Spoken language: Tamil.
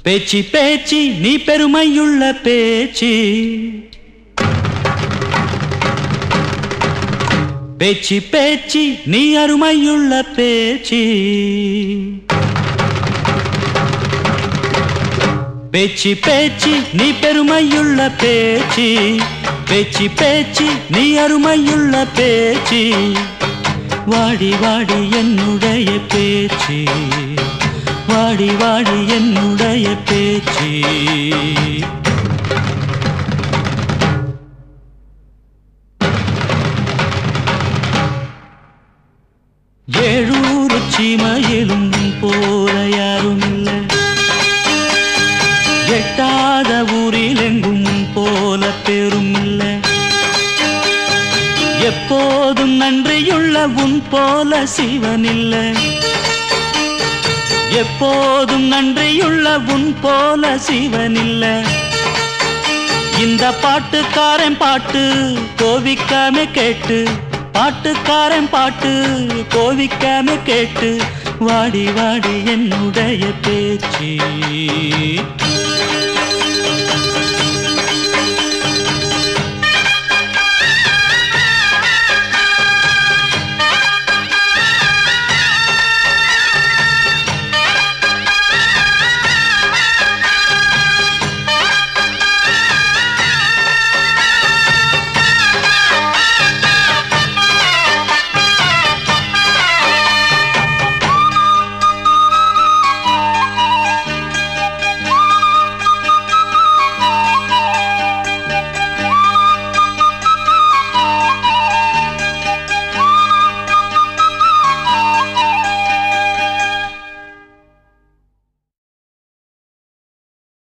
பேச்சி பேச்சி நீ பெருமையுள்ள பேச்சி, பேச்சி பேச்சி நீ அருமையுள்ள பேச்சி, பேச்சி பேச்சி நீ பெருமையுள்ள பேச்சி, பேச்சி பேச்சி நீ அருமையுள்ள பேச்சி. வாடி வாடி என்னுடைய பேச்சி, வாடி வாடி என்னுடைய பேச்சி. ஏழூரு சீமையிலும் போல யாரும் இல்லை, எட்டாத ஊரில் எங்கும் போல பேரும் இல்லை. எப்போதும் நன்றியுள்ள உன் போல சிவன் இல்லை, எப்போதும் நன்றியுள்ள உன் போல சிவன் இல்லை. இந்த பாட்டுக்காரன் பாட்டு கோவிக்காம கேட்டு, பாட்டுக்காரன் பாட்டு கோவிக்காம கேட்டு. வாடி வாடி என்னுடைய பேச்சி.